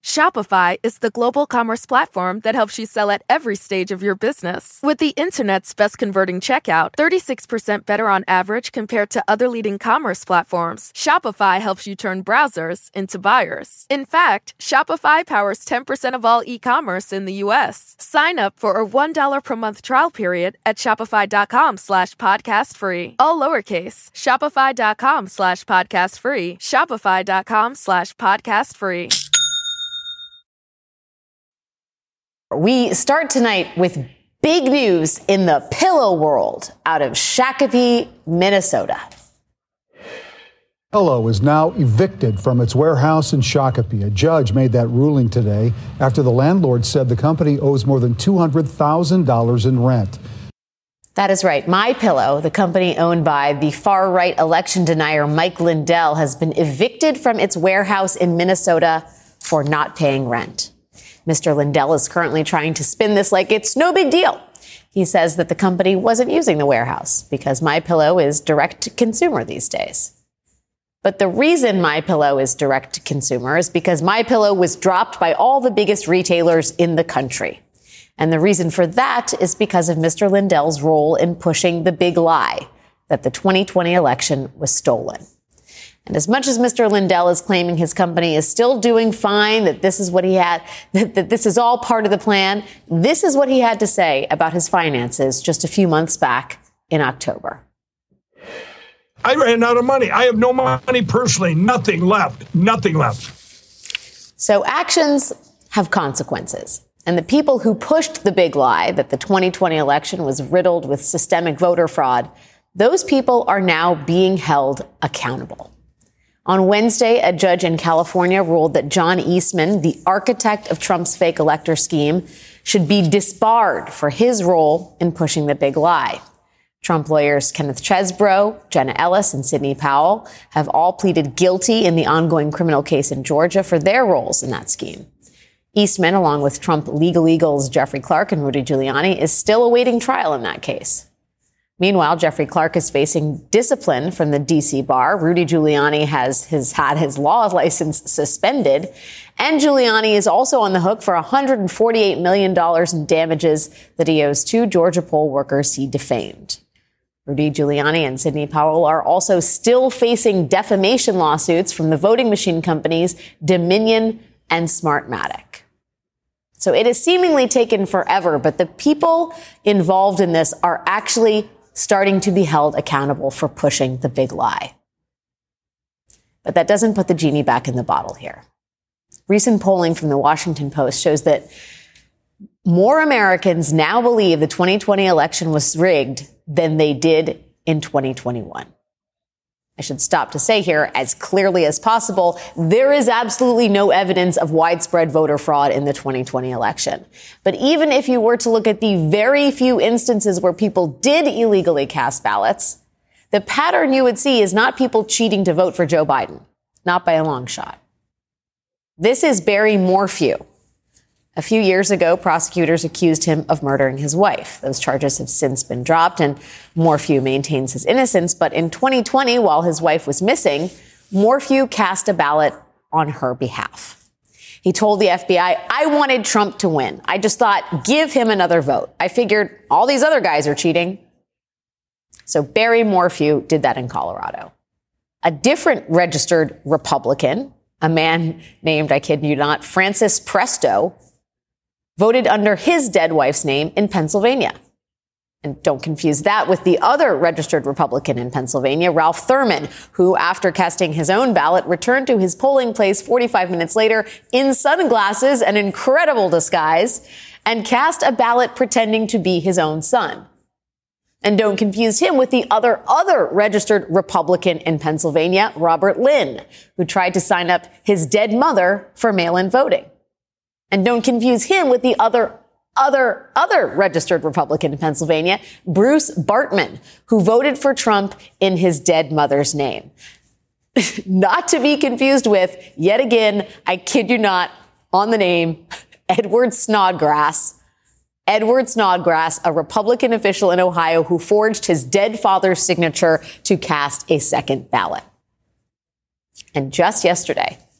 Shopify is the global commerce platform that helps you sell at every stage of your business. With the internet's best converting checkout, 36% better on average compared to other leading commerce platforms, Shopify helps you turn browsers into buyers. In fact, Shopify powers 10% of all e-commerce in the U.S. Sign up for a $1 per month trial period at shopify.com/podcast free. All lowercase, shopify.com/podcast free, shopify.com/podcast free. We start tonight with big news in the pillow world out of Shakopee, Minnesota. Pillow is now evicted from its warehouse in Shakopee. A judge made that ruling today after the landlord said the company owes more than $200,000 in rent. That is right. MyPillow, the company owned by the far-right election denier Mike Lindell, has been evicted from its warehouse in Minnesota for not paying rent. Mr. Lindell is currently trying to spin this like it's no big deal. He says that the company wasn't using the warehouse because MyPillow is direct to consumer these days. But the reason MyPillow is direct to consumer is because MyPillow was dropped by all the biggest retailers in the country. And the reason for that is because of Mr. Lindell's role in pushing the big lie that the 2020 election was stolen. And as much as Mr. Lindell is claiming his company is still doing fine, that this is what he had, that this is all part of the plan, this is what he had to say about his finances just a few months back in October. I ran out of money. I have no money personally. Nothing left. So actions have consequences. And the people who pushed the big lie that the 2020 election was riddled with systemic voter fraud, those people are now being held accountable. On Wednesday, a judge in California ruled that John Eastman, the architect of Trump's fake elector scheme, should be disbarred for his role in pushing the big lie. Trump lawyers Kenneth Chesebro, Jenna Ellis, and Sidney Powell have all pleaded guilty in the ongoing criminal case in Georgia for their roles in that scheme. Eastman, along with Trump legal eagles Jeffrey Clark and Rudy Giuliani, is still awaiting trial in that case. Meanwhile, Jeffrey Clark is facing discipline from the D.C. bar. Rudy Giuliani has had his law license suspended. And Giuliani is also on the hook for $148 million in damages that he owes two Georgia poll workers he defamed. Rudy Giuliani and Sidney Powell are also still facing defamation lawsuits from the voting machine companies Dominion and Smartmatic. So it has seemingly taken forever, but the people involved in this are actually starting to be held accountable for pushing the big lie. But that doesn't put the genie back in the bottle here. Recent polling from the Washington Post shows that more Americans now believe the 2020 election was rigged than they did in 2021. I should stop to say here, as clearly as possible, there is absolutely no evidence of widespread voter fraud in the 2020 election. But even if you were to look at the very few instances where people did illegally cast ballots, the pattern you would see is not people cheating to vote for Joe Biden, not by a long shot. This is Barry Morphew. A few years ago, prosecutors accused him of murdering his wife. Those charges have since been dropped, and Morphew maintains his innocence. But in 2020, while his wife was missing, Morphew cast a ballot on her behalf. He told the FBI, "I wanted Trump to win. I just thought, give him another vote. I figured all these other guys are cheating." So Barry Morphew did that in Colorado. A different registered Republican, a man named, I kid you not, Francis Presto, voted under his dead wife's name in Pennsylvania. And don't confuse that with the other registered Republican in Pennsylvania, Ralph Thurman, who, after casting his own ballot, returned to his polling place 45 minutes later in sunglasses, an incredible disguise, and cast a ballot pretending to be his own son. And don't confuse him with the other registered Republican in Pennsylvania, Robert Lynn, who tried to sign up his dead mother for mail-in voting. And don't confuse him with the other registered Republican in Pennsylvania, Bruce Bartman, who voted for Trump in his dead mother's name. Not to be confused with, yet again, I kid you not, on the name, Edward Snodgrass. Edward Snodgrass, a Republican official in Ohio who forged his dead father's signature to cast a second ballot. And just yesterday,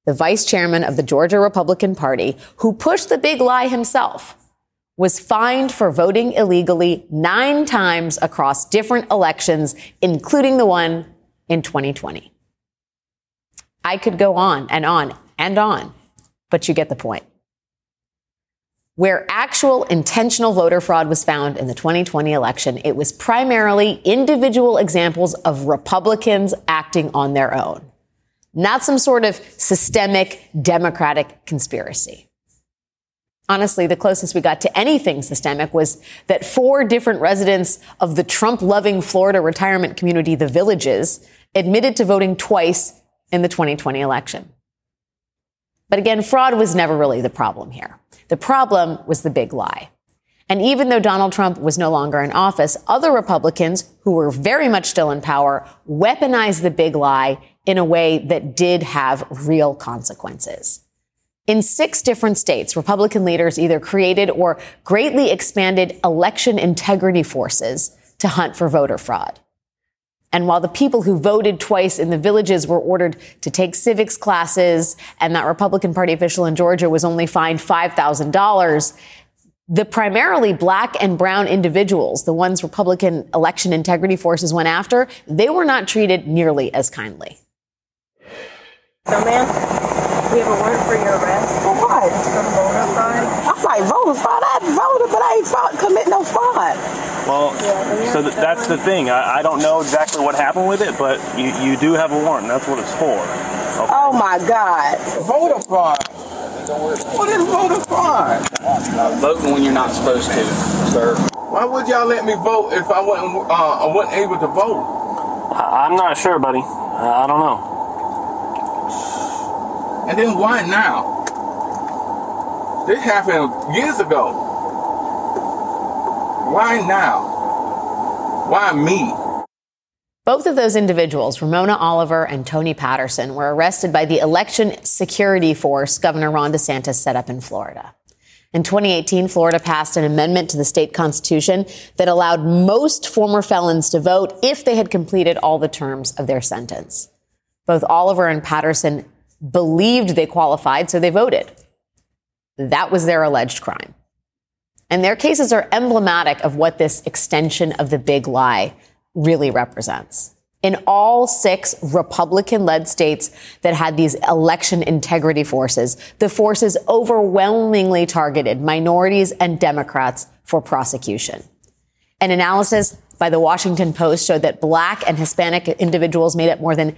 the vice chairman of the Georgia Republican Party, who pushed the big lie himself, was fined for voting illegally 9 times across different elections, including the one in 2020. I could go on and on and on, but you get the point. Where actual intentional voter fraud was found in the 2020 election, it was primarily individual examples of Republicans acting on their own, not some sort of systemic Democratic conspiracy. Honestly, the closest we got to anything systemic was that 4 different residents of the Trump-loving Florida retirement community, The Villages, admitted to voting twice in the 2020 election. But again, fraud was never really the problem here. The problem was the big lie. And even though Donald Trump was no longer in office, other Republicans who were very much still in power weaponized the big lie in a way that did have real consequences. In 6 different states, Republican leaders either created or greatly expanded election integrity forces to hunt for voter fraud. And while the people who voted twice in The Villages were ordered to take civics classes, and that Republican Party official in Georgia was only fined $5,000, the primarily black and brown individuals, the ones Republican election integrity forces went after, they were not treated nearly as kindly. So, ma'am, we have a warrant for your arrest. For what? For voter fraud. I'm like, voter fraud? I voted, but I ain't commit no fraud. Well, so that's the thing. I don't know exactly what happened with it, but you do have a warrant. That's what it's for. Okay. Oh, my God. Voter fraud. What is voter fraud? Voting when you're not supposed to, sir. Why would y'all let me vote if I wasn't able to vote? I'm not sure, buddy. I don't know. And then why now? This happened years ago. Why now? Why me? Both of those individuals, Ramona Oliver and Tony Patterson, were arrested by the election security force Governor Ron DeSantis set up in Florida. In 2018, Florida passed an amendment to the state constitution that allowed most former felons to vote if they had completed all the terms of their sentence. Both Oliver and Patterson believed they qualified, so they voted. That was their alleged crime. And their cases are emblematic of what this extension of the big lie really represents. In all 6 Republican-led states that had these election integrity forces, the forces overwhelmingly targeted minorities and Democrats for prosecution. An analysis by the Washington Post showed that black and Hispanic individuals made up more than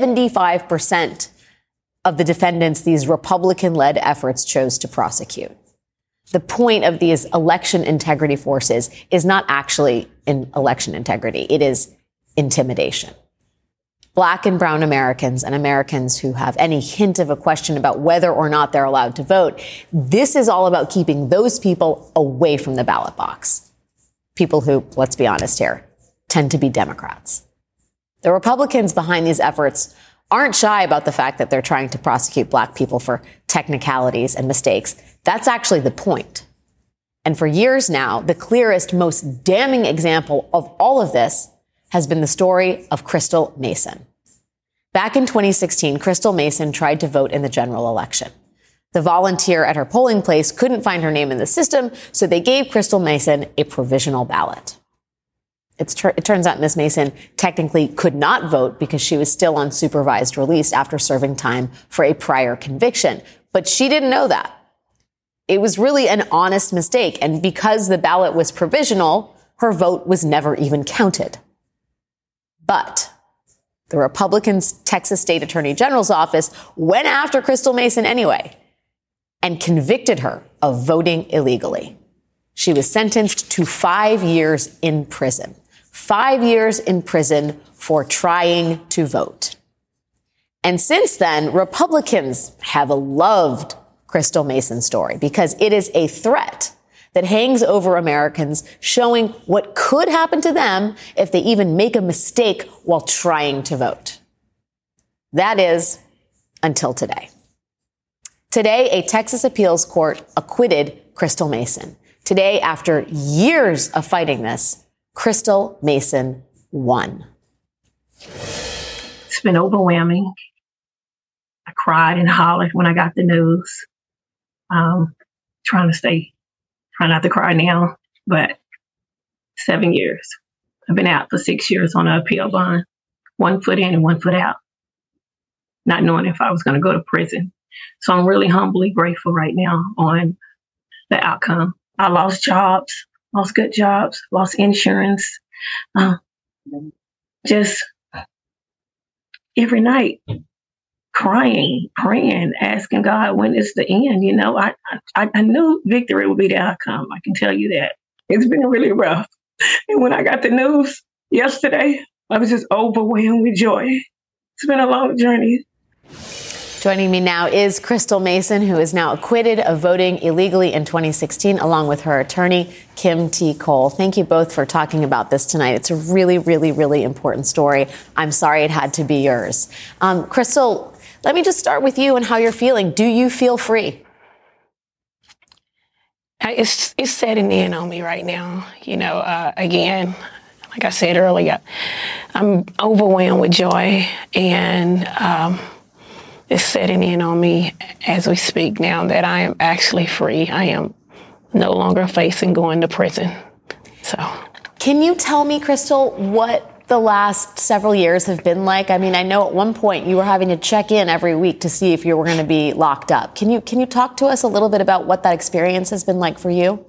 75% of the defendants these Republican-led efforts chose to prosecute. The point of these election integrity forces is not actually in election integrity. It is intimidation. Black and brown Americans and Americans who have any hint of a question about whether or not they're allowed to vote, this is all about keeping those people away from the ballot box. People who, let's be honest here, tend to be Democrats. The Republicans behind these efforts aren't shy about the fact that they're trying to prosecute black people for technicalities and mistakes. That's actually the point. And for years now, the clearest, most damning example of all of this has been the story of Crystal Mason. Back in 2016, Crystal Mason tried to vote in the general election. The volunteer at her polling place couldn't find her name in the system, so they gave Crystal Mason a provisional ballot. It turns out Ms. Mason technically could not vote because she was still on supervised release after serving time for a prior conviction. But she didn't know that. It was really an honest mistake. And because the ballot was provisional, her vote was never even counted. But the Republicans' Texas State Attorney General's office went after Crystal Mason anyway and convicted her of voting illegally. She was sentenced to 5 years in prison. 5 years in prison for trying to vote. And since then, Republicans have loved Crystal Mason's story because it is a threat that hangs over Americans, showing what could happen to them if they even make a mistake while trying to vote. That is, until today. Today, a Texas appeals court acquitted Crystal Mason. Today, after years of fighting this, Crystal Mason won. It's been overwhelming. I cried and hollered when I got the news. Trying not to cry now, but 7 years. I've been out for 6 years on an appeal bond, 1 foot in and 1 foot out, not knowing if I was going to go to prison. So I'm really humbly grateful right now on the outcome. I lost jobs, lost good jobs, lost insurance. Just every night crying, praying, asking God, when is the end? You know, I knew victory would be the outcome. I can tell you that. It's been really rough. And when I got the news yesterday, I was just overwhelmed with joy. It's been a long journey. Joining me now is Crystal Mason, who is now acquitted of voting illegally in 2016, along with her attorney, Kim T. Cole. Thank you both for talking about this tonight. It's a really, really, really important story. I'm sorry it had to be yours. Crystal, let me just start with you and how you're feeling. Do you feel free? It's setting in on me right now. You know, again, like I said earlier, I'm overwhelmed with joy, and it's setting in on me as we speak now that I am actually free. I am no longer facing going to prison. So, can you tell me, Crystal, what the last several years have been like? I mean, I know at one point you were having to check in every week to see if you were going to be locked up. Can you talk to us a little bit about what that experience has been like for you?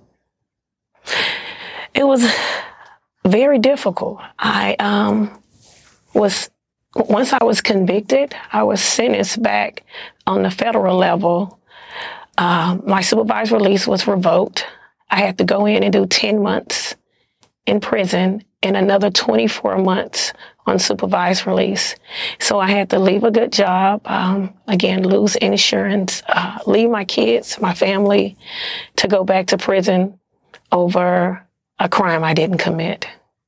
It was very difficult. Once I was convicted, I was sentenced back on the federal level. My supervised release was revoked. I had to go in and do 10 months in prison and another 24 months on supervised release. So I had to leave a good job, again, lose insurance, leave my kids, my family, to go back to prison over a crime I didn't commit.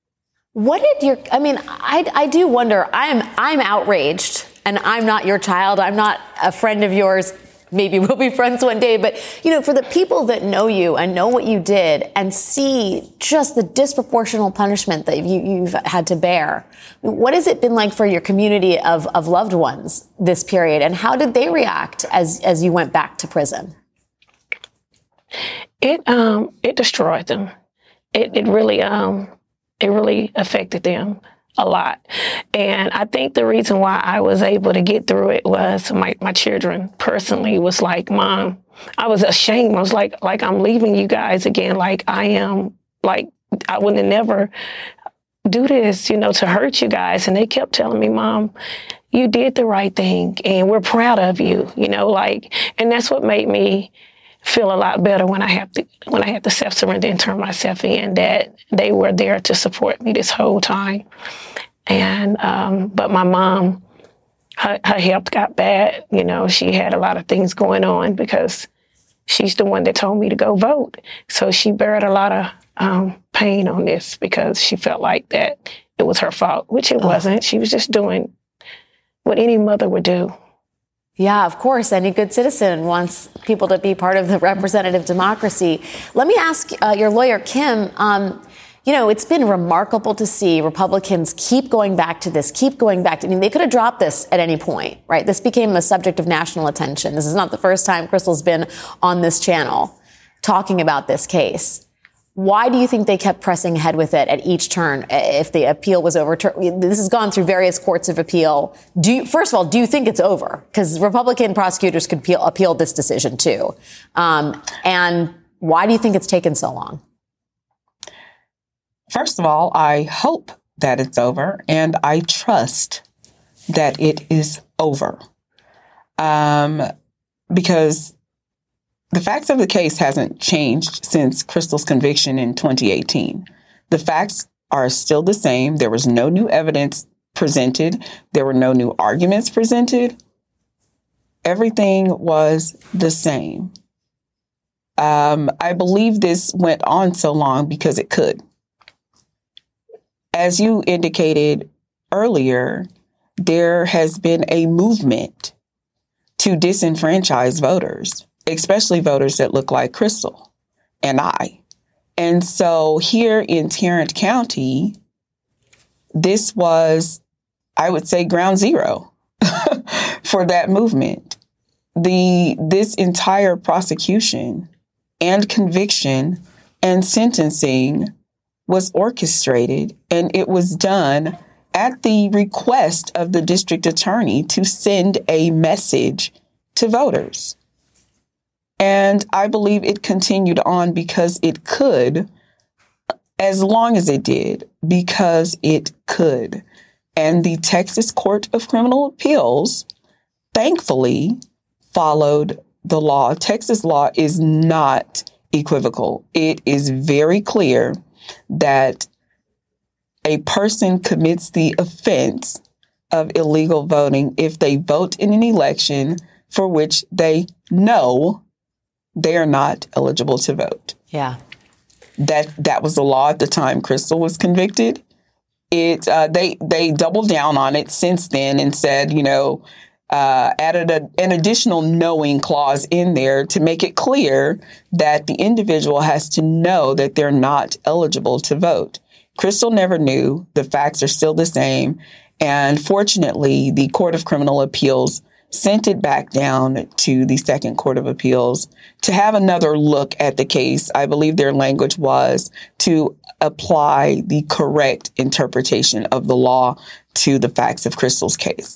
I do wonder, I'm outraged, and I'm not your child. I'm not a friend of yours. Maybe we'll be friends one day. But, you know, for the people that know you and know what you did and see just the disproportional punishment that you've had to bear, what has it been like for your community of loved ones this period? And how did they react as you went back to prison? It destroyed them. It really affected them a lot. And I think the reason why I was able to get through it was my children personally was like, Mom, I was ashamed. I was like I'm leaving you guys again. Like I am, like I would have never do this, you know, to hurt you guys. And they kept telling me, Mom, you did the right thing and we're proud of you, you know, like, and that's what made me feel a lot better when I had to self-surrender and turn myself in, that they were there to support me this whole time. And, but my mom, her health got bad. You know, she had a lot of things going on because she's the one that told me to go vote. So she bared a lot of pain on this because she felt like that it was her fault, which it wasn't. She was just doing what any mother would do. Yeah, of course. Any good citizen wants people to be part of the representative democracy. Let me ask your lawyer, Kim, you know, it's been remarkable to see Republicans keep going back to this, I mean, they could have dropped this at any point, right? This became a subject of national attention. This is not the first time Crystal's been on this channel talking about this case. Why do you think they kept pressing ahead with it at each turn if the appeal was overturned? This has gone through various courts of appeal. First of all, do you think it's over? Because Republican prosecutors could appeal this decision too. And why do you think it's taken so long? First of all, I hope that it's over, and I trust that it is over. Because the facts of the case hasn't changed since Crystal's conviction in 2018. The facts are still the same. There was no new evidence presented. There were no new arguments presented. Everything was the same. I believe this went on so long because it could. As you indicated earlier, there has been a movement to disenfranchise voters, especially voters that look like Crystal and I. And so here in Tarrant County, this was, I would say, ground zero for that movement. This entire prosecution and conviction and sentencing was orchestrated, and it was done at the request of the district attorney to send a message to voters. And I believe it continued on because it could, as long as it did, because it could. And the Texas Court of Criminal Appeals, thankfully, followed the law. Texas law is not equivocal. It is very clear that a person commits the offense of illegal voting if they vote in an election for which they know they are not eligible to vote. Yeah. That was the law at the time Crystal was convicted. They doubled down on it since then and said, added an additional knowing clause in there to make it clear that the individual has to know that they're not eligible to vote. Crystal never knew. The facts are still the same. And fortunately, the Court of Criminal Appeals sent it back down to the Second Court of Appeals to have another look at the case. I believe their language was to apply the correct interpretation of the law to the facts of Crystal's case.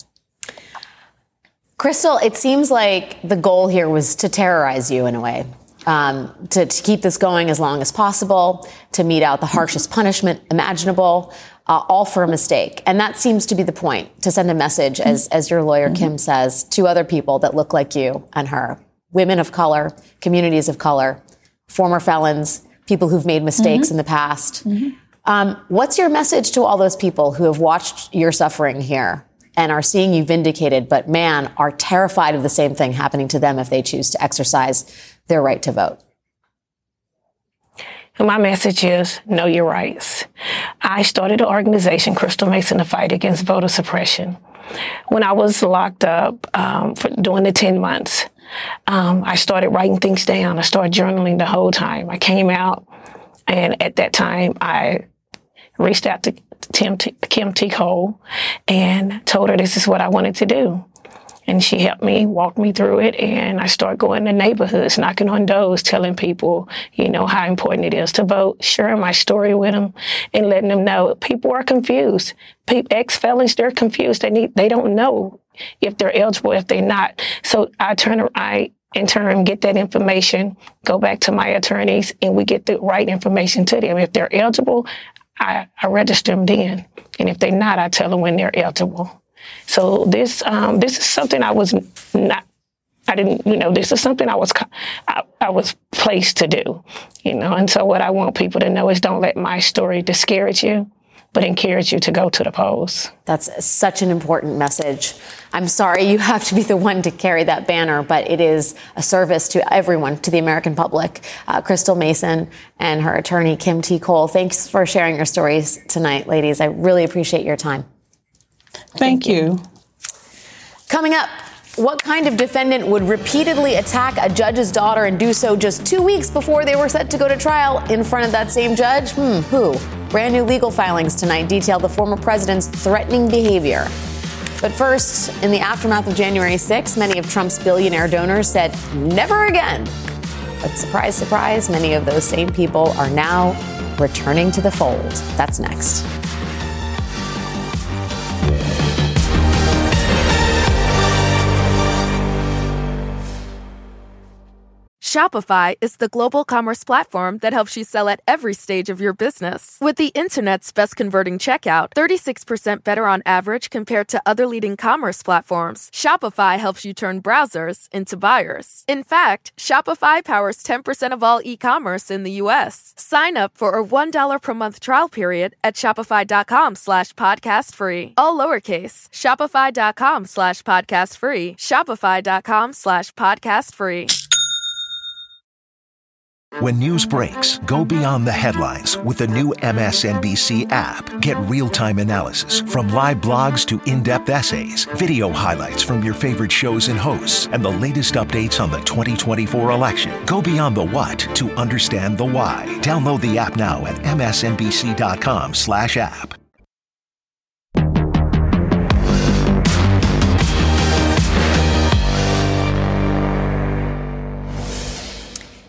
Crystal, it seems like the goal here was to terrorize you in a way, to keep this going as long as possible, to mete out the harshest punishment imaginable, all for a mistake. And that seems to be the point, to send a message, as your lawyer, Kim, says, to other people that look like you and her, women of color, communities of color, former felons, people who've made mistakes in the past. What's your message to all those people who have watched your suffering here and are seeing you vindicated, but man, are terrified of the same thing happening to them if they choose to exercise their right to vote? My message is know your rights. I started an organization, Crystal Mason, to fight against voter suppression. When I was locked up for doing the 10 months, I started writing things down. I started journaling the whole time. I came out, and at that time, I reached out to Kim T. Cole and told her this is what I wanted to do. And she helped me, walk me through it, and I started going to neighborhoods, knocking on doors, telling people, how important it is to vote, sharing my story with them, and letting them know people are confused. Ex-felons, they're confused. They don't know if they're eligible, if they're not. So I in turn get that information, go back to my attorneys, and we get the right information to them. If they're eligible, I register them then. And if they're not, I tell them when they're eligible. So this is something this is something I was placed to do, and so what I want people to know is don't let my story discourage you, but encourage you to go to the polls. That's such an important message. I'm sorry you have to be the one to carry that banner, but it is a service to everyone, to the American public. Crystal Mason and her attorney, Kim T. Cole, thanks for sharing your stories tonight, ladies. I really appreciate your time. Thank you. Coming up, what kind of defendant would repeatedly attack a judge's daughter and do so just 2 weeks before they were set to go to trial in front of that same judge? Who? Brand new legal filings tonight detail the former president's threatening behavior. But first, in the aftermath of January 6th, many of Trump's billionaire donors said never again. But surprise, surprise, many of those same people are now returning to the fold. That's next. Shopify is the global commerce platform that helps you sell at every stage of your business. With the internet's best converting checkout, 36% better on average compared to other leading commerce platforms, Shopify helps you turn browsers into buyers. In fact, Shopify powers 10% of all e-commerce in the U.S. Sign up for a $1 per month trial period at shopify.com/podcast-free. All lowercase, shopify.com/podcast-free, shopify.com/podcast-free. When news breaks, go beyond the headlines with the new MSNBC app. Get real-time analysis from live blogs to in-depth essays, video highlights from your favorite shows and hosts, and the latest updates on the 2024 election. Go beyond the what to understand the why. Download the app now at msnbc.com/app.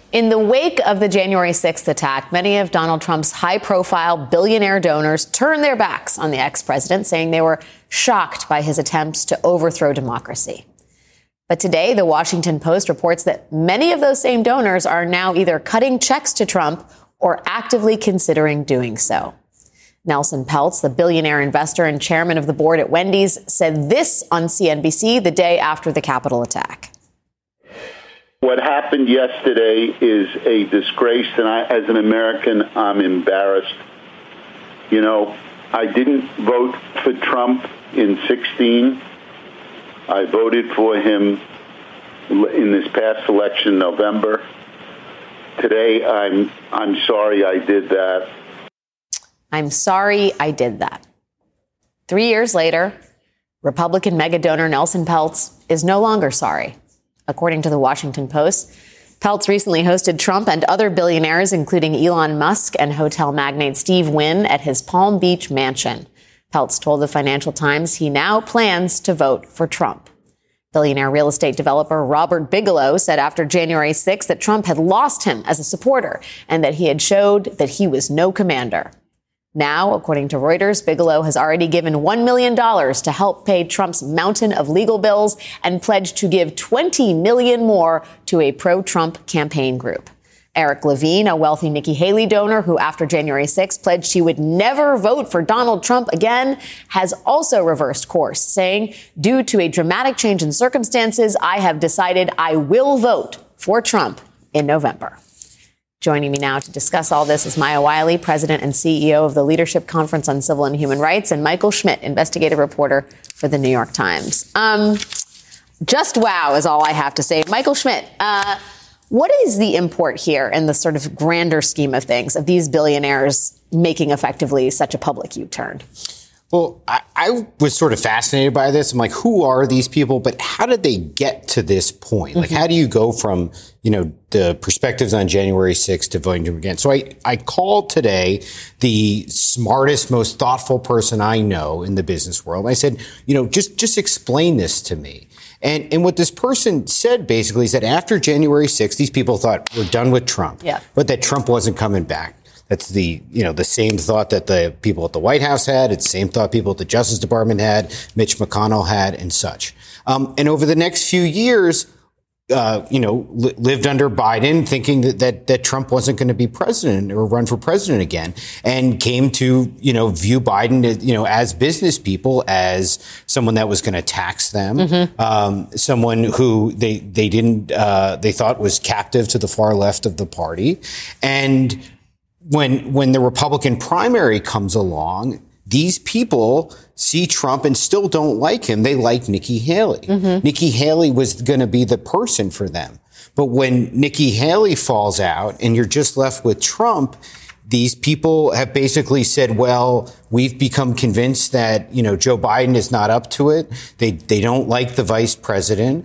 In the wake of the January 6th attack, many of Donald Trump's high-profile billionaire donors turned their backs on the ex-president, saying they were shocked by his attempts to overthrow democracy. But today, the Washington Post reports that many of those same donors are now either cutting checks to Trump or actively considering doing so. Nelson Peltz, the billionaire investor and chairman of the board at Wendy's, said this on CNBC the day after the Capitol attack. What happened yesterday is a disgrace, and as an American, I'm embarrassed. You know, I didn't vote for Trump in 2016. I voted for him in this past election, November. Today, I'm sorry I did that. I'm sorry I did that. 3 years later, Republican mega donor Nelson Peltz is no longer sorry. According to the Washington Post, Peltz recently hosted Trump and other billionaires, including Elon Musk and hotel magnate Steve Wynn, at his Palm Beach mansion. Peltz told the Financial Times he now plans to vote for Trump. Billionaire real estate developer Robert Bigelow said after January 6th that Trump had lost him as a supporter and that he had showed that he was no commander. Now, according to Reuters, Bigelow has already given $1 million to help pay Trump's mountain of legal bills and pledged to give $20 million more to a pro-Trump campaign group. Eric Levine, a wealthy Nikki Haley donor who after January 6th pledged he would never vote for Donald Trump again, has also reversed course, saying, due to a dramatic change in circumstances, I have decided I will vote for Trump in November. Joining me now to discuss all this is Maya Wiley, president and CEO of the Leadership Conference on Civil and Human Rights, and Michael Schmidt, investigative reporter for the New York Times. Just wow is all I have to say. Michael Schmidt, what is the import here in the sort of grander scheme of things of these billionaires making effectively such a public U-turn? Well, I was sort of fascinated by this. I'm like, who are these people? But how did they get to this point? Like, how do you go from, the perspectives on January 6th to voting to again? So I called today the smartest, most thoughtful person I know in the business world. I said, just explain this to me. And what this person said basically is that after January 6th, these people thought we're done with Trump, but that Trump wasn't coming back. That's the same thought that the people at the White House had. It's the same thought people at the Justice Department had, Mitch McConnell had, and such. And over the next few years, lived under Biden thinking that Trump wasn't going to be president or run for president again, and came to, view Biden, as business people, as someone that was going to tax them, someone who they thought was captive to the far left of the party. And when the Republican primary comes along, these people see Trump and still don't like him. They like Nikki Haley. Nikki Haley was going to be the person for them. But when Nikki Haley falls out and you're just left with Trump, these people have basically said, well, we've become convinced that, Joe Biden is not up to it. They don't like the vice president.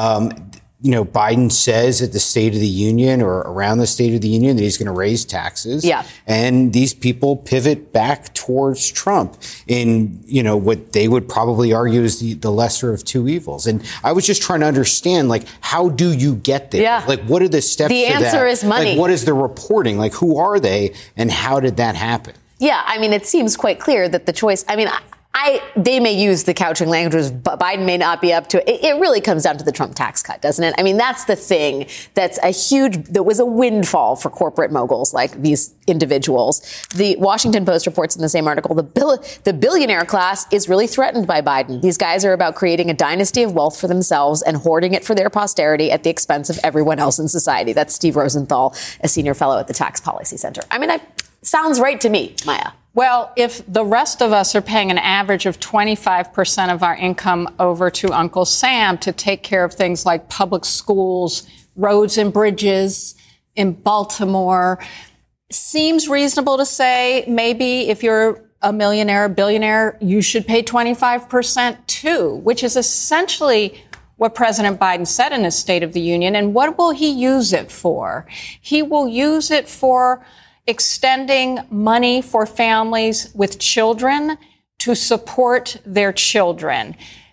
Biden says at the State of the Union or around the State of the Union that he's going to raise taxes. Yeah. And these people pivot back towards Trump in, what they would probably argue is the lesser of two evils. And I was just trying to understand, how do you get there? Yeah. What are the steps to that? The answer is money. What is the reporting? Who are they and how did that happen? Yeah. It seems quite clear that the choice, they may use the couching languages, but Biden may not be up to it. It really comes down to the Trump tax cut, doesn't it? That's the thing that was a windfall for corporate moguls like these individuals. The Washington Post reports in the same article, the billionaire class is really threatened by Biden. These guys are about creating a dynasty of wealth for themselves and hoarding it for their posterity at the expense of everyone else in society. That's Steve Rosenthal, a senior fellow at the Tax Policy Center. Sounds right to me, Maya. Well, if the rest of us are paying an average of 25% of our income over to Uncle Sam to take care of things like public schools, roads and bridges in Baltimore, seems reasonable to say maybe if you're a millionaire, billionaire, you should pay 25% too, which is essentially what President Biden said in his State of the Union. And what will he use it for? He will use it for extending money for families with children to support their children.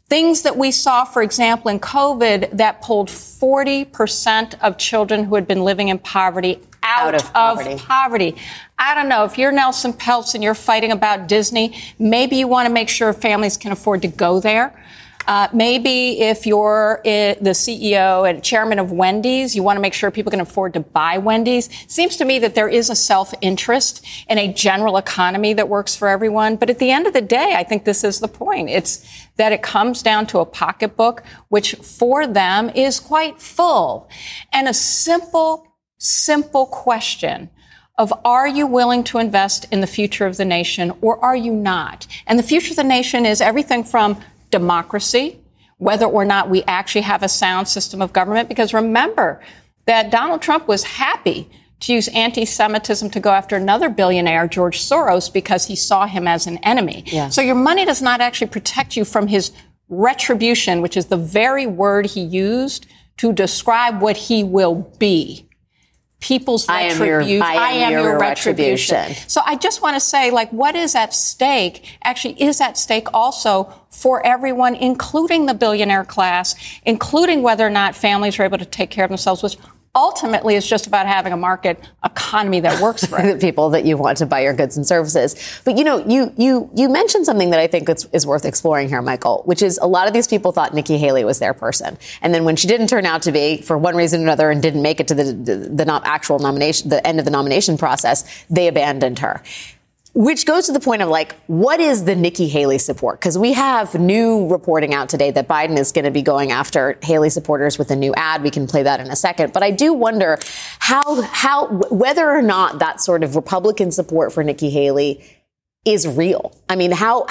Things that we saw, for example, in COVID that pulled 40% of children who had been living in poverty out of poverty. I don't know. If you're Nelson Peltz and you're fighting about Disney, maybe you want to make sure families can afford to go there. Maybe if you're the CEO and chairman of Wendy's, you want to make sure people can afford to buy Wendy's. Seems to me that there is a self-interest in a general economy that works for everyone. But at the end of the day, I think this is the point. It's that it comes down to a pocketbook, which for them is quite full. And a simple question of, are you willing to invest in the future of the nation or are you not? And the future of the nation is everything from democracy, whether or not we actually have a sound system of government. Because remember that Donald Trump was happy to use anti-Semitism to go after another billionaire, George Soros, because he saw him as an enemy. Yeah. So your money does not actually protect you from his retribution, which is the very word he used to describe what he will be. People's retribution. I am your retribution. So I just want to say, what is at stake actually is at stake also for everyone, including the billionaire class, including whether or not families are able to take care of themselves, which ultimately is just about having a market economy that works for the people that you want to buy your goods and services. But, you mentioned something that I think is worth exploring here, Michael, which is a lot of these people thought Nikki Haley was their person. And then when she didn't turn out to be, for one reason or another, and didn't make it to the actual nomination, the end of the nomination process, they abandoned her. Which goes to the point of what is the Nikki Haley support? Because we have new reporting out today that Biden is going to be going after Haley supporters with a new ad. We can play that in a second. But I do wonder whether or not that sort of Republican support for Nikki Haley is real. I mean, how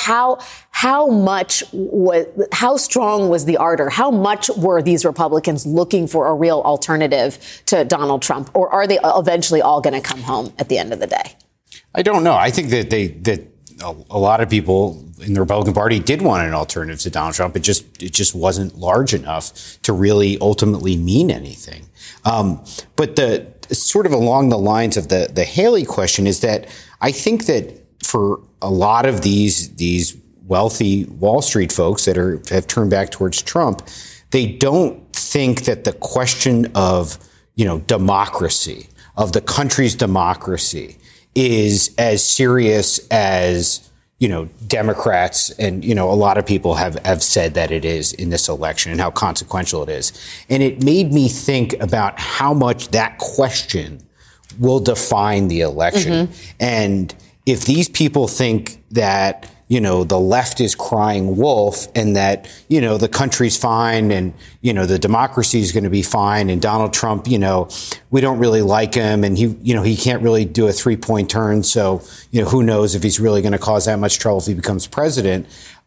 strong was the ardor? How much were these Republicans looking for a real alternative to Donald Trump? Or are they eventually all going to come home at the end of the day? I don't know. I think that a lot of people in the Republican Party did want an alternative to Donald Trump. It just wasn't large enough to really ultimately mean anything. But the sort of along the lines of the Haley question is that I think that for a lot of these wealthy Wall Street folks that have turned back towards Trump, they don't think that the question of, democracy, of the country's democracy, is as serious as, Democrats and, a lot of people have said that it is in this election and how consequential it is. And it made me think about how much that question will define the election. Mm-hmm. And if these people think that, the left is crying wolf and that, the country's fine and, the democracy is going to be fine. And Donald Trump, we don't really like him and he can't really do a 3-point turn. So, who knows if he's really going to cause that much trouble if he becomes president.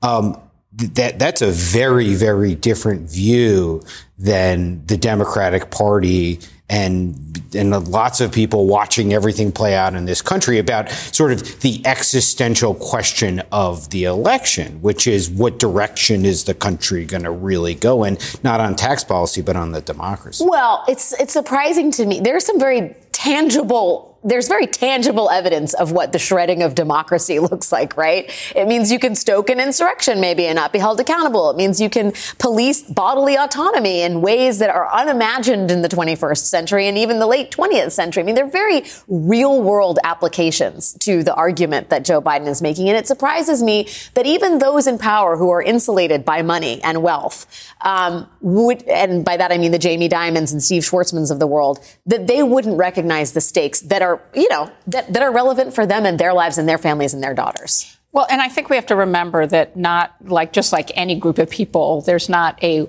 That's a very, very different view than the Democratic Party and lots of people watching everything play out in this country about sort of the existential question of the election, which is what direction is the country going to really go in, not on tax policy, but on the democracy. Well, it's surprising to me. There's very tangible evidence of what the shredding of democracy looks like, right? It means you can stoke an insurrection maybe and not be held accountable. It means you can police bodily autonomy in ways that are unimagined in the 21st century and even the late 20th century. I mean, they're very real world applications to the argument that Joe Biden is making. And it surprises me that even those in power who are insulated by money and wealth, and by that I mean the Jamie Dimons and Steve Schwartzmans of the world, that they wouldn't recognize the stakes that are, that are relevant for them and their lives and their families and their daughters. Well, and I think we have to remember that just like any group of people, there's not a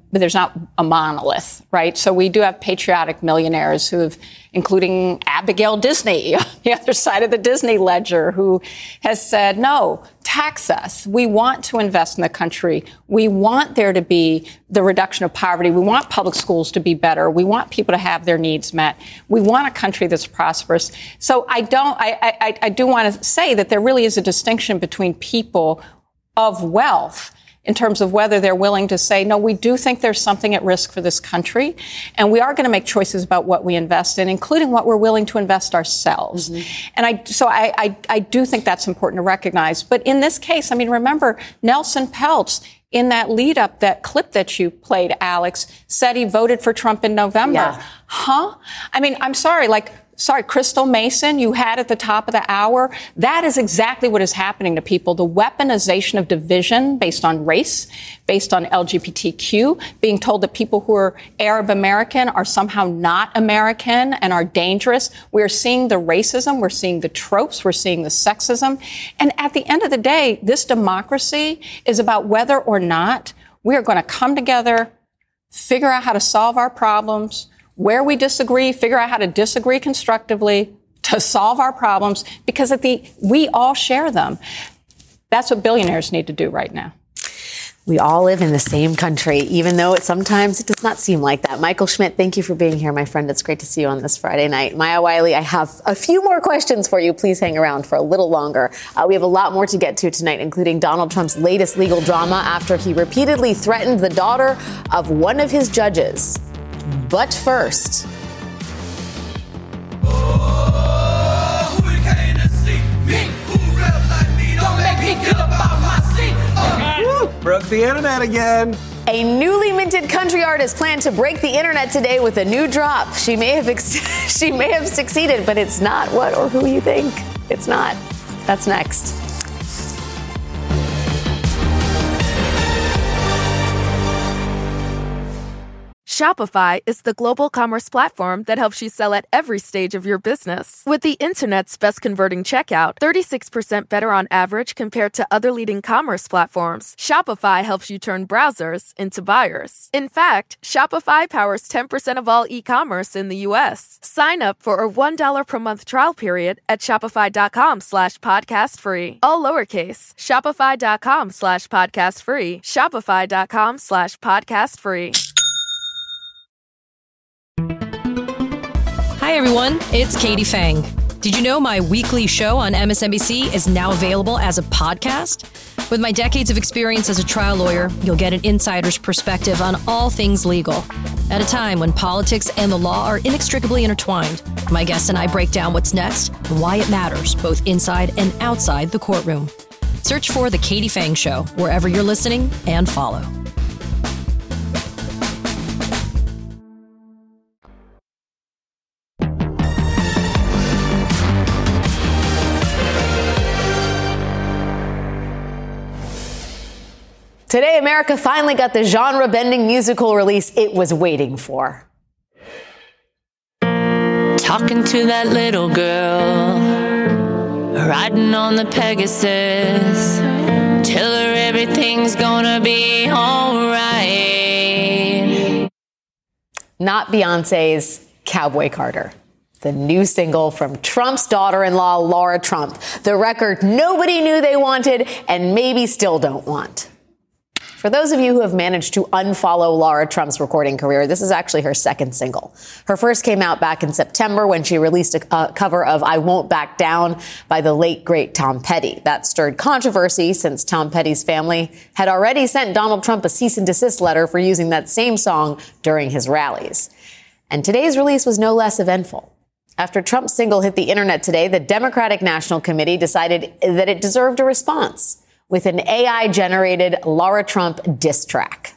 monolith, right? So we do have patriotic millionaires including Abigail Disney, on the other side of the Disney ledger, who has said, no, tax us. We want to invest in the country. We want there to be the reduction of poverty. We want public schools to be better. We want people to have their needs met. We want a country that's prosperous. So I do want to say that there really is a distinction between people of wealth in terms of whether they're willing to say, no, we do think there's something at risk for this country, and we are going to make choices about what we invest in, including what we're willing to invest ourselves. And I do think that's important to recognize. But in this case, I mean, remember, Nelson Peltz, in that lead up, that clip that you played, Alex, said he voted for Trump in November. Yeah. Huh? I mean, I'm sorry, Crystal Mason, you had at the top of the hour. That is exactly what is happening to people. The weaponization of division based on race, based on LGBTQ, being told that people who are Arab American are somehow not American and are dangerous. We're seeing the racism. We're seeing the tropes. We're seeing the sexism. And at the end of the day, this democracy is about whether or not we are going to come together, figure out how to solve our problems, where we disagree, figure out how to disagree constructively to solve our problems, because we all share them. That's what billionaires need to do right now. We all live in the same country, even though sometimes it does not seem like that. Michael Schmidt, thank you for being here, my friend. It's great to see you on this Friday night. Maya Wiley, I have a few more questions for you. Please hang around for a little longer. We have a lot more to get to tonight, including Donald Trump's latest legal drama after he repeatedly threatened the daughter of one of his judges. But first, broke the internet again. A newly minted country artist planned to break the internet today with a new drop. She may have succeeded, but it's not what or who you think. It's not. That's next. Shopify is the global commerce platform that helps you sell at every stage of your business. With the internet's best converting checkout, 36% better on average compared to other leading commerce platforms, Shopify helps you turn browsers into buyers. In fact, Shopify powers 10% of all e-commerce in the U.S. Sign up for a $1 per month trial period at shopify.com/podcastfree. All lowercase, shopify.com/podcastfree, shopify.com/podcastfree. Hi, everyone. It's Katie Fang. Did you know my weekly show on MSNBC is now available as a podcast? With my decades of experience as a trial lawyer, you'll get an insider's perspective on all things legal. At a time when politics and the law are inextricably intertwined, my guests and I break down what's next and why it matters, both inside and outside the courtroom. Search for The Katie Fang Show wherever you're listening and follow. Today, America finally got the genre-bending musical release it was waiting for. Talking to that little girl, riding on the Pegasus, tell her everything's gonna be alright. Not Beyonce's Cowboy Carter, the new single from Trump's daughter-in-law, Laura Trump, the record nobody knew they wanted and maybe still don't want. For those of you who have managed to unfollow Laura Trump's recording career, this is actually her second single. Her first came out back in September when she released a cover of I Won't Back Down by the late, great Tom Petty. That stirred controversy since Tom Petty's family had already sent Donald Trump a cease and desist letter for using that same song during his rallies. And today's release was no less eventful. After Trump's single hit the internet today, the Democratic National Committee decided that it deserved a response with an AI-generated Laura Trump diss track.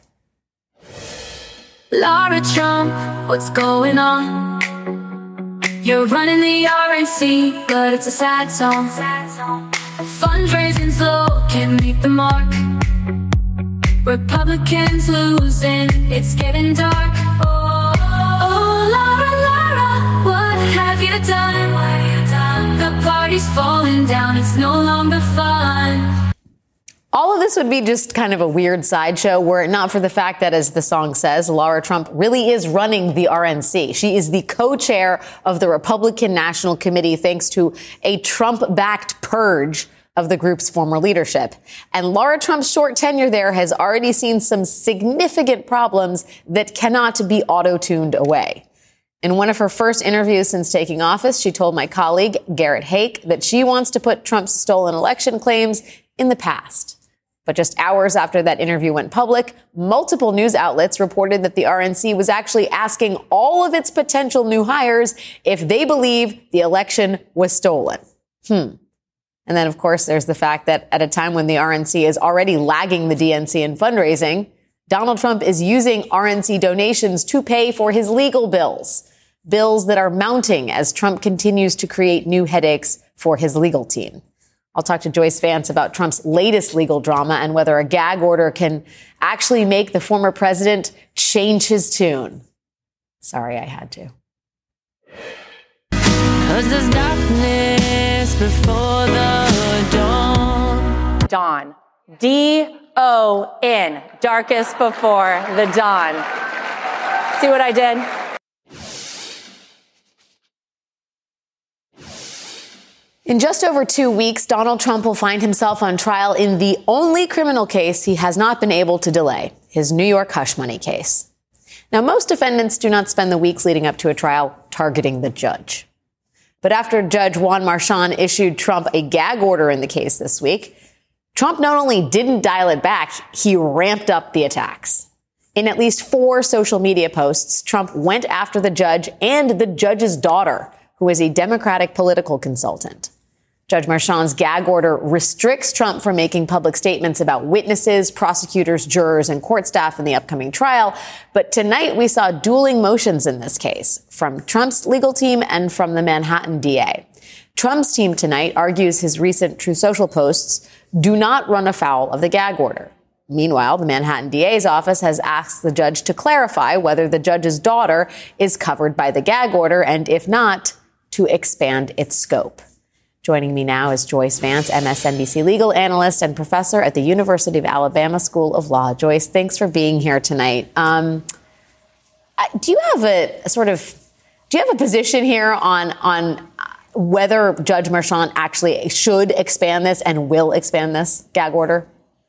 Laura Trump, what's going on? You're running the RNC, but it's a sad song. Fundraising's low, can't make the mark. Republicans losing, it's getting dark. Oh, Laura, Laura, what have you done? The party's falling down, it's no longer fun. All of this would be just kind of a weird sideshow were it not for the fact that, as the song says, Laura Trump really is running the RNC. She is the co-chair of the Republican National Committee thanks to a Trump-backed purge of the group's former leadership. And Laura Trump's short tenure there has already seen some significant problems that cannot be auto-tuned away. In one of her first interviews since taking office, she told my colleague, Garrett Haake, that she wants to put Trump's stolen election claims in the past. But just hours after that interview went public, multiple news outlets reported that the RNC was actually asking all of its potential new hires if they believe the election was stolen. And then, of course, there's the fact that at a time when the RNC is already lagging the DNC in fundraising, Donald Trump is using RNC donations to pay for his legal bills that are mounting as Trump continues to create new headaches for his legal team. I'll talk to Joyce Vance about Trump's latest legal drama and whether a gag order can actually make the former president change his tune. Sorry, I had to. 'Cause there's darkness before the dawn. Dawn. D-O-N. Darkest before the dawn. See what I did? In just over 2 weeks, Donald Trump will find himself on trial in the only criminal case he has not been able to delay, his New York hush money case. Now, most defendants do not spend the weeks leading up to a trial targeting the judge. But after Judge Juan Marchand issued Trump a gag order in the case this week, Trump not only didn't dial it back, he ramped up the attacks. In at least 4 social media posts, Trump went after the judge and the judge's daughter, who is a Democratic political consultant. Judge Marchand's gag order restricts Trump from making public statements about witnesses, prosecutors, jurors, and court staff in the upcoming trial. But tonight we saw dueling motions in this case from Trump's legal team and from the Manhattan DA. Trump's team tonight argues his recent Truth Social posts do not run afoul of the gag order. Meanwhile, the Manhattan DA's office has asked the judge to clarify whether the judge's daughter is covered by the gag order, and if not, to expand its scope. Joining me now is Joyce Vance, MSNBC legal analyst and professor at the University of Alabama School of Law. Joyce, thanks for being here tonight. Do you have a position here on whether Judge Marchand actually should expand this and will expand this gag order?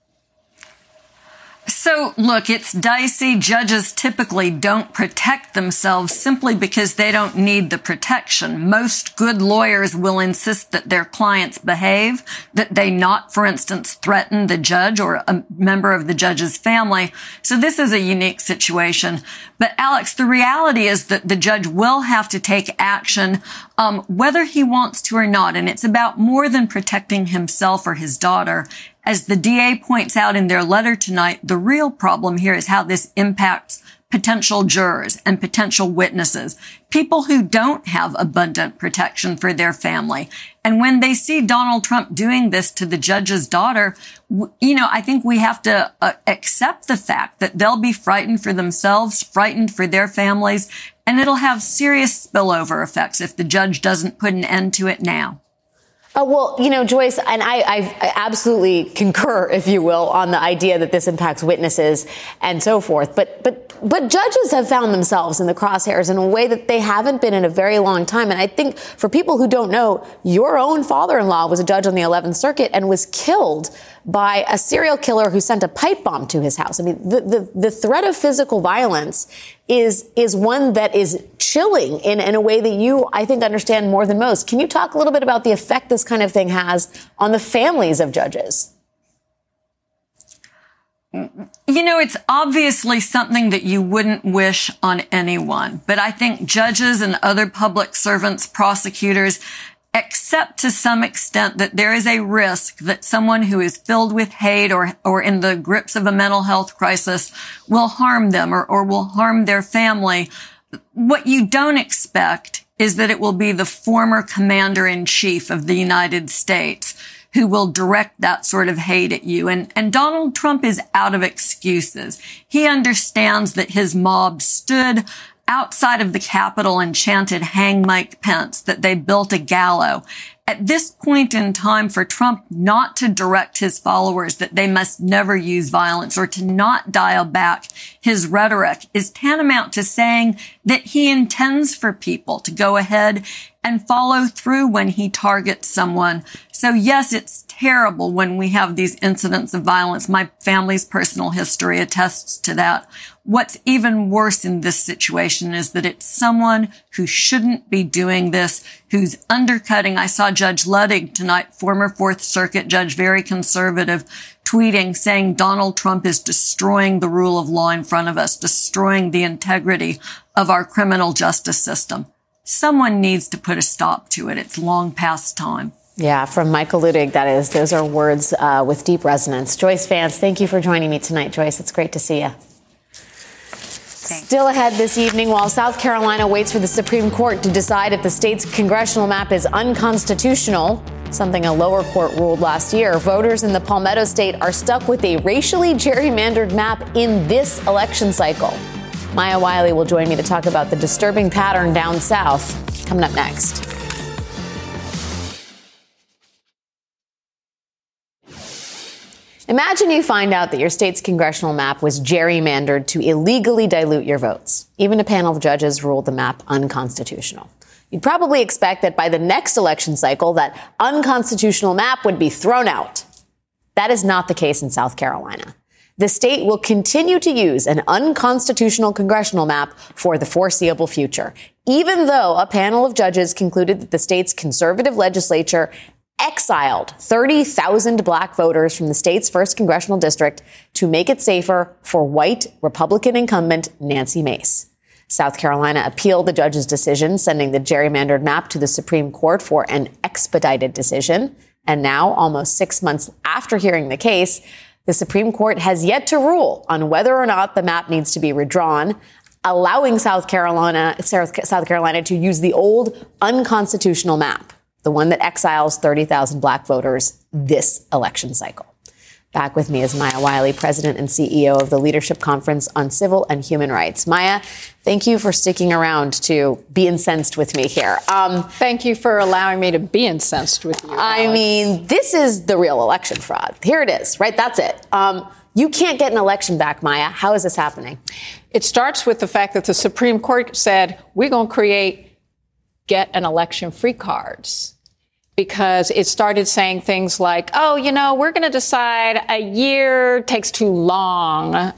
So, look, it's dicey. Judges typically don't protect themselves simply because they don't need the protection. Most good lawyers will insist that their clients behave, that they not, for instance, threaten the judge or a member of the judge's family. So this is a unique situation. But, Alex, the reality is that the judge will have to take action whether he wants to or not. And it's about more than protecting himself or his daughter. As the DA points out in their letter tonight, the real problem here is how this impacts potential jurors and potential witnesses, people who don't have abundant protection for their family. And when they see Donald Trump doing this to the judge's daughter, I think we have to accept the fact that they'll be frightened for themselves, frightened for their families, and it'll have serious spillover effects if the judge doesn't put an end to it now. Well, Joyce, and I absolutely concur, if you will, on the idea that this impacts witnesses and so forth. But judges have found themselves in the crosshairs in a way that they haven't been in a very long time. And I think for people who don't know, your own father-in-law was a judge on the 11th Circuit and was killed by a serial killer who sent a pipe bomb to his house. I mean, the threat of physical violence is one that is chilling in a way that you, I think, understand more than most. Can you talk a little bit about the effect this kind of thing has on the families of judges? It's obviously something that you wouldn't wish on anyone. But I think judges and other public servants, prosecutors, accept to some extent that there is a risk that someone who is filled with hate or in the grips of a mental health crisis will harm them or will harm their family. What you don't expect is that it will be the former commander-in-chief of the United States who will direct that sort of hate at you. And Donald Trump is out of excuses. He understands that his mob stood outside of the Capitol and chanted, "Hang Mike Pence," that they built a gallows. At this point in time, for Trump not to direct his followers that they must never use violence or to not dial back his rhetoric is tantamount to saying that he intends for people to go ahead and follow through when he targets someone. So yes, it's terrible when we have these incidents of violence. My family's personal history attests to that. What's even worse in this situation is that it's someone who shouldn't be doing this, who's undercutting. I saw Judge Luttig tonight, former Fourth Circuit judge, very conservative, tweeting saying Donald Trump is destroying the rule of law in front of us, destroying the integrity of our criminal justice system. Someone needs to put a stop to it. It's long past time. Yeah, from Michael Luttig, that is. Those are words with deep resonance. Joyce Vance, thank you for joining me tonight, Joyce. It's great to see you. Still ahead this evening, while South Carolina waits for the Supreme Court to decide if the state's congressional map is unconstitutional, something a lower court ruled last year, voters in the Palmetto State are stuck with a racially gerrymandered map in this election cycle. Maya Wiley will join me to talk about the disturbing pattern down south. Coming up next. Imagine you find out that your state's congressional map was gerrymandered to illegally dilute your votes. Even a panel of judges ruled the map unconstitutional. You'd probably expect that by the next election cycle, that unconstitutional map would be thrown out. That is not the case in South Carolina. The state will continue to use an unconstitutional congressional map for the foreseeable future, even though a panel of judges concluded that the state's conservative legislature exiled 30,000 black voters from the state's first congressional district to make it safer for white Republican incumbent Nancy Mace. South Carolina appealed the judge's decision, sending the gerrymandered map to the Supreme Court for an expedited decision. And now, almost 6 months after hearing the case, the Supreme Court has yet to rule on whether or not the map needs to be redrawn, allowing South Carolina to use the old unconstitutional map, the one that exiles 30,000 black voters this election cycle. Back with me is Maya Wiley, President and CEO of the Leadership Conference on Civil and Human Rights. Maya, thank you for sticking around to be incensed with me here. Thank you for allowing me to be incensed with you, Alex. I mean, this is the real election fraud. Here it is, right? That's it. You can't get an election back, Maya. How is this happening? It starts with the fact that the Supreme Court said, we're going to get an election free cards. Because it started saying things like, oh, we're going to decide a year takes too long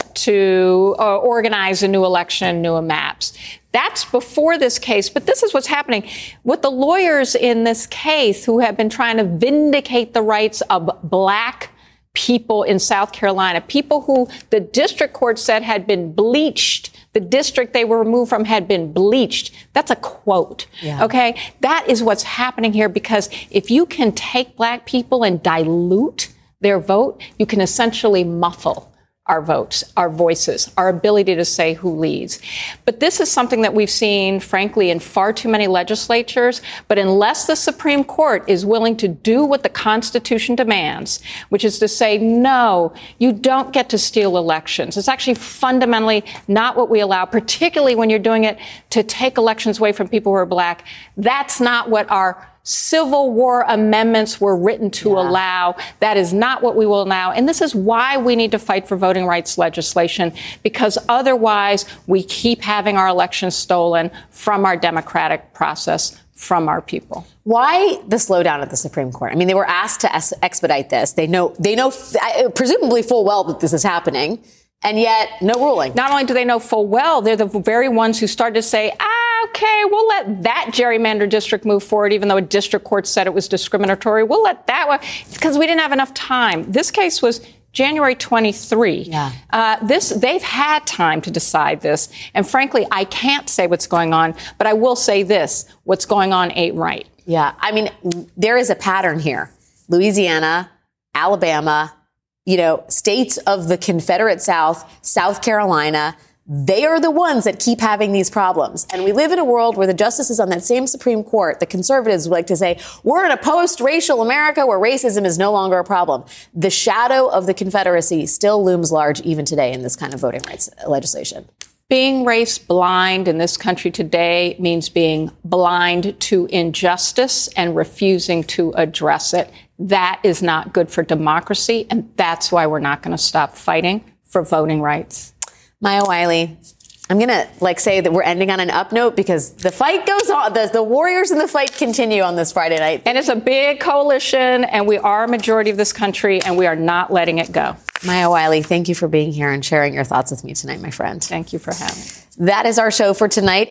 to organize a new election, new maps. That's before this case. But this is what's happening with the lawyers in this case who have been trying to vindicate the rights of black people in South Carolina, people who the district court said had been bleached. The district they were removed from had been bleached. That's a quote. Yeah. OK, that is what's happening here, because if you can take black people and dilute their vote, you can essentially muffle our votes, our voices, our ability to say who leads. But this is something that we've seen, frankly, in far too many legislatures. But unless the Supreme Court is willing to do what the Constitution demands, which is to say, no, you don't get to steal elections. It's actually fundamentally not what we allow, particularly when you're doing it to take elections away from people who are black. That's not what our Civil War amendments were written to allow. That is not what we will allow. And this is why we need to fight for voting rights legislation, because otherwise we keep having our elections stolen from our democratic process, from our people. Why the slowdown at the Supreme Court? I mean, they were asked to expedite this. They know presumably full well that this is happening. And yet, no ruling. Not only do they know full well, they're the very ones who started to say, okay, we'll let that gerrymandered district move forward, even though a district court said it was discriminatory. We'll let that one, because we didn't have enough time. This case was January 23. Yeah. They've had time to decide this. And frankly, I can't say what's going on, but I will say this. What's going on ain't right. Yeah. I mean, there is a pattern here. Louisiana, Alabama, states of the Confederate South, South Carolina, they are the ones that keep having these problems. And we live in a world where the justices on that same Supreme Court, the conservatives, would like to say, we're in a post-racial America where racism is no longer a problem. The shadow of the Confederacy still looms large even today in this kind of voting rights legislation. Being race blind in this country today means being blind to injustice and refusing to address it. That is not good for democracy, and that's why we're not going to stop fighting for voting rights. Maya Wiley, I'm going to say that we're ending on an up note because the fight goes on. The warriors in the fight continue on this Friday night. And it's a big coalition, and we are a majority of this country, and we are not letting it go. Maya Wiley, thank you for being here and sharing your thoughts with me tonight, my friend. Thank you for having me. That is our show for tonight.